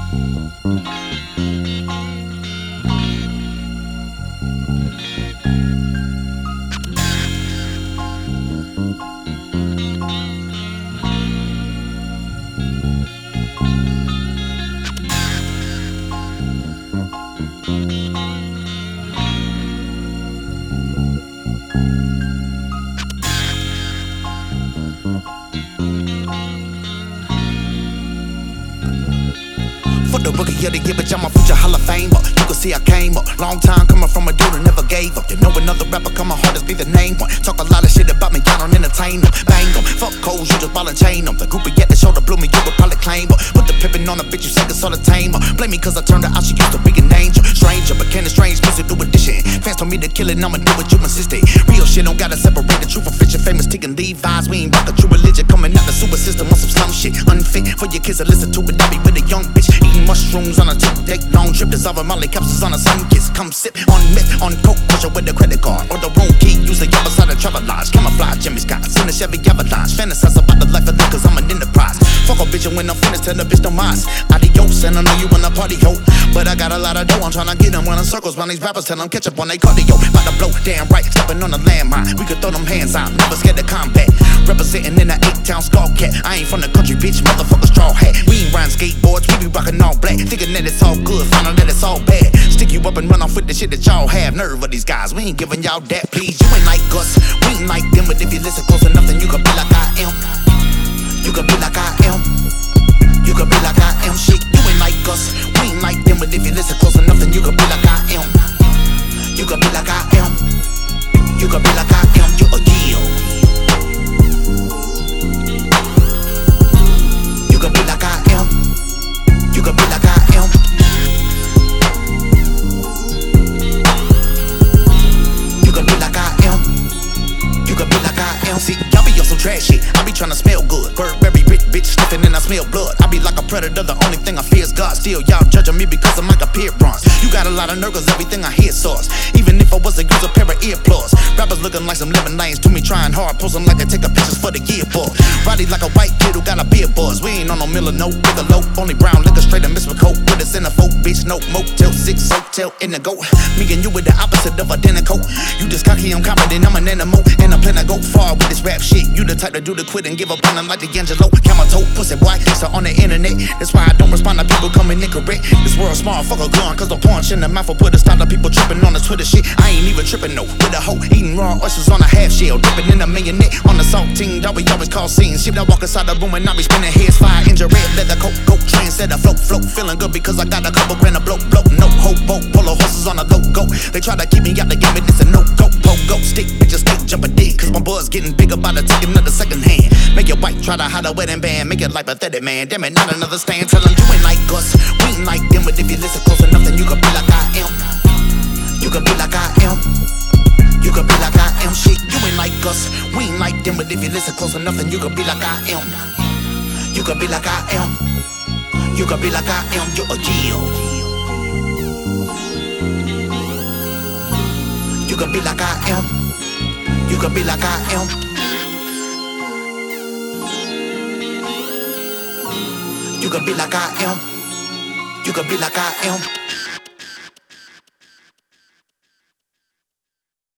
For the rookie of the year, bitch, I'm a future Hall of Famer. You can see I came up. Long time coming from a dude who never gave up. You know another rapper come hard as be the name one. Talk a lot of shit about me, y'all don't entertain them. Bang them, fuck hoes, you just ball and chain them. The group yet the shoulder blew me, you would probably claim her. Put the pippin' on a bitch, you say it's all the tamer. Blame me cause I turned her out, she used to be an angel. Stranger, but can the strange music do addition. Fans told me to kill it, I'ma do what you insisted. Real shit don't gotta separate the truth from fiction. Famous taking Levi's, we ain't rock a true religion. Coming out the super system on some slum shit. Unfit for your kids to listen to, but I be with a young bitch. Eating mushrooms on a 2-day long trip. Dissolving Molly capsules on a sun kiss. Come sip on meth, on coke, pressure with the credit card. Or the wrong key, use the other side of Travelodge. Camouflage, Jimmy Scott, in the Chevy Avalanche. Fantasize about the life of live cause I'm an enterprise. Fuck a bitch and when I'm finished, tell the bitch no mas. Adios, and I know you wanna party, ho. But I got a lot of dough, I'm tryna get them running circles. When these rappers tell them catch up on they cardio. About to blow, damn right, stepping on the landmine. We could throw them hands out, never scared to combat. Representing in the 8-town skull cat. I ain't from the country, bitch, motherfucker straw hat. We ain't riding skateboards, we be rockin' all black. Thinking that it's all good, finding that it's all bad. Stick you up and run off with the shit that y'all have. Nerve of these guys, we ain't giving y'all that, please. You ain't like us, we ain't like them. But if you listen close enough, then you can be like I am. You can be like I am. You can be like I am, shit. You ain't like us, we ain't like them. But if you listen close enough, then you can be like I am. You can be like I am. You can be like I am. You a deal. You can be like I am. You can be like I am. You can be like I am. You can be like I am. See, y'all be on some trash shit. I be tryna smell good. Burberry rich bitch sniffing and I smell blood. I be like a predator, the only thing I fear is God. Still, y'all judging me because I'm like a appearance. You got a lot of nerve cause everything I hear sauce. Even if I was to use a pair of earplugs. Rappers looking like some living lions to me, trying hard, posing like they taking pictures for the yearbook. Body like a white kid who got a beer buzz. We ain't on no Miller, no Bigelow. Only brown liquor straight and mixed with coke. Put us in a folk, bitch, no Motel 6, hotel in the goat. Me and you with the opposite of identical. You just cocky, I'm confident, I'm an animal. And I plan to go far with this rap shit. You the type to do the quit and give up on them like D'Angelo. Camel toe, pussy boy, so on the internet. That's why I don't respond to people coming incorrect. This world small, fuck a gun, cause the punch in the mouth will put a stop to people tripping on the Twitter shit. I ain't even tripping, no. With a hoe, eating raw oysters on a half shell. Dipping in a millionette on the saltine, that we always call scenes. Shit, I walk inside the room and I be spinning heads. Fire engine, red leather, coat, trendsetter, float. Feeling good because I got a couple grand to blow. No hobo, polo horses on a logo. They try to keep me out the game, but it's a no-go. Pogo, stick, bitches, stay jumping dick. Cause my buzz getting bigger by the taking another second hand. Make your wife try to hide a wedding band. Make it like pathetic, man. Damn it, not another stand. Tell them you ain't like us, we ain't like them. But if you listen close enough, then you can be like I am. You can be like I am. You can be like I am, shit. You ain't like us, we ain't like them. But if you listen close enough, then you can be like I am. You can be like I am. You can be like I am. You're a deal. You can be like I am. You can be like I am. You can be like I am. You can be like I am.